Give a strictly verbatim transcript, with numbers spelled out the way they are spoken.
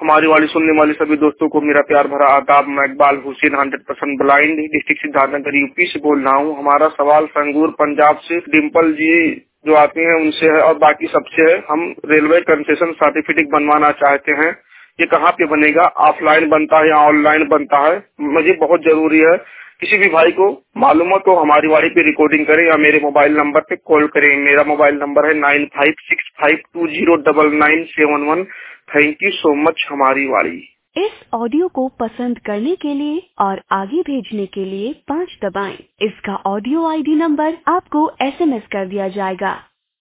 हमारी वाली सुनने वाले सभी दोस्तों को मेरा प्यार भरा आदाब। मैं Iqbal Hussain hundred percent blind district Siddharthnagar UP से बोल रहा हूँ। हमारा सवाल संगूर पंजाब से डिम्पल जी जो आती हैं उनसे है और बाकी सबसे है। हम रेलवे कंसेशन सर्टिफिकेट बनवाना चाहते हैं। ये कहाँ पे बनेगा? ऑफलाइन बनता है या ऑनलाइन बनता है? मुझे बहुत जरूरी है। किसी भी भाई को मालूम हो तो हमारी वाड़ी पे रिकॉर्डिंग करें या मेरे मोबाइल नंबर पे कॉल करें। मेरा मोबाइल नंबर है nine five six five two zero double nine seven one. Thank you so much हमारी वाड़ी। इस ऑडियो को पसंद करने के लिए और आगे भेजने के लिए पाँच दबाएं। इसका ऑडियो आईडी नंबर आपको एसएमएस कर दिया जाएगा।